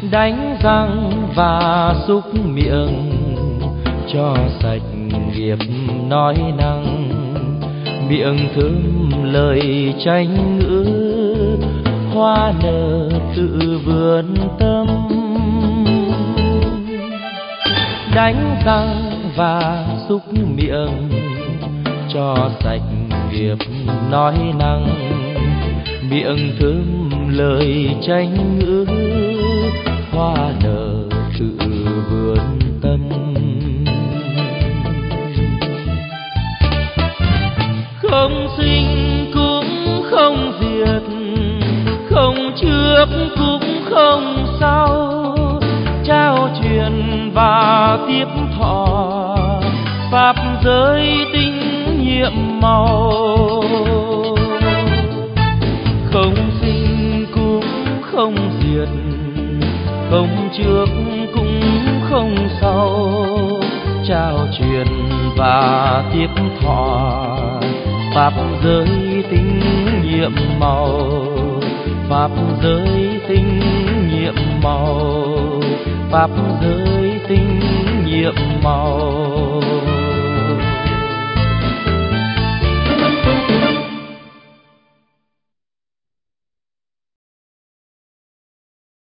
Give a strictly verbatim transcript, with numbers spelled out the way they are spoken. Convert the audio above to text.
đánh răng và súc miệng cho sạch nghiệp nói năng, miệng thơm lời tranh ngữ, hoa nở tự vườn tâm. Đánh răng và súc miệng cho sạch nghiệp nói năng, miệng thơm lời tranh ngữ, hoa nở tự vườn tâm. Không sinh cũng không diệt, không trước cũng không sau, trao truyền và tiếp thọ pháp giới tinh nhiệm màu. Không sinh cũng không diệt, không trước cũng không sau, trao truyền và tiếp thọ pháp giới tinh nhiệm màu, pháp giới tinh nhiệm màu, pháp giới tinh nhiệm màu.